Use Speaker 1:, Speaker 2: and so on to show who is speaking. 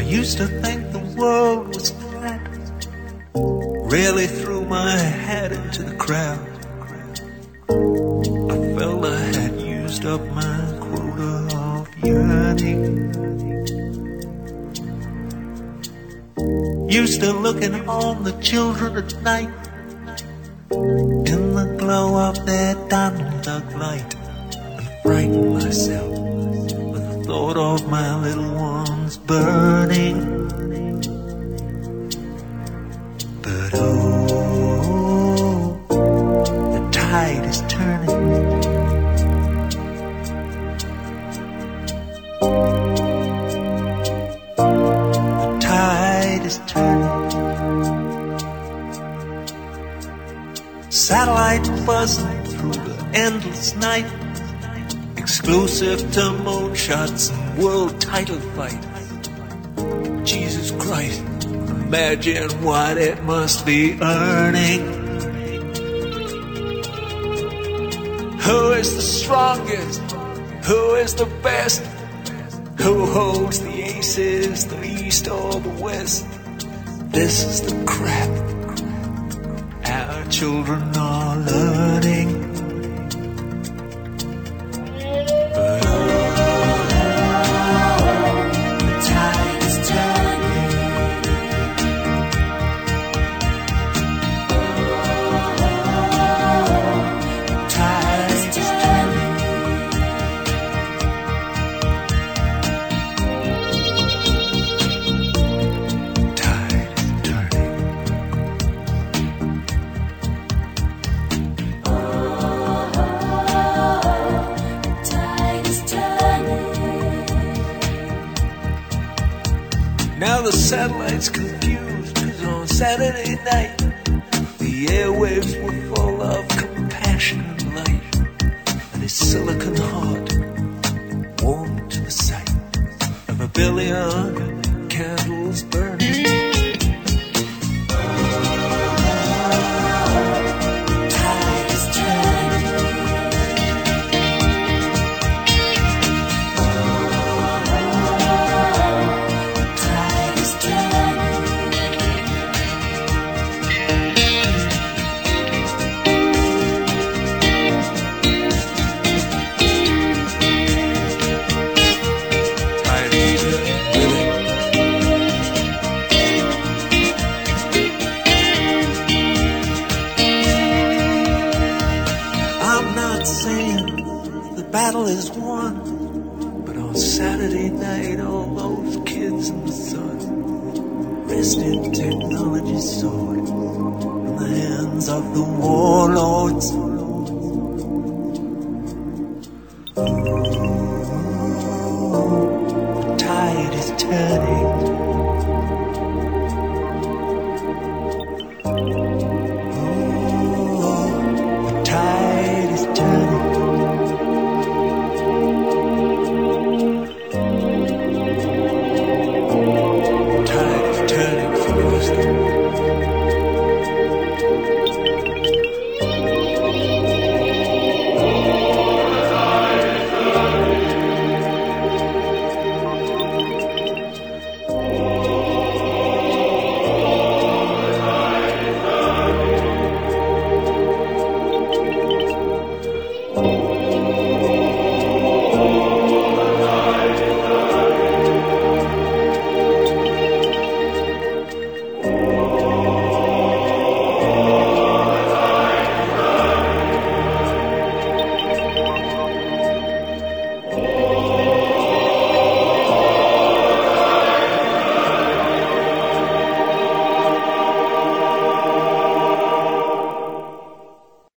Speaker 1: used to think the world was flat, rarely threw my hat into the crowd. I felt I had used up my quota of yearning. Used to looking on the children at night, in the glow of their Donald Duck light, and frighten myself with the thought of my little ones burning. But oh, the tide is turning. The tide is turning. Satellite buzzing through the endless night, exclusive to moonshots and world title fight. Jesus Christ, imagine what it must be earning. Who is the strongest? Who is the best? Who holds the aces, the east or the west? This is the crap our children are learning. But the tide is turning. The tide is turning. Tide is turning. Now the satellite's confused, 'cause on Saturday night the airwaves were full of compassion and light, and his silicon heart warmed to the sight of a billion candles burning. Tide is turning. Battle is won, but on Saturday night all those kids in the sun rested technology's sword in the hands of the warlords. The tide is turning.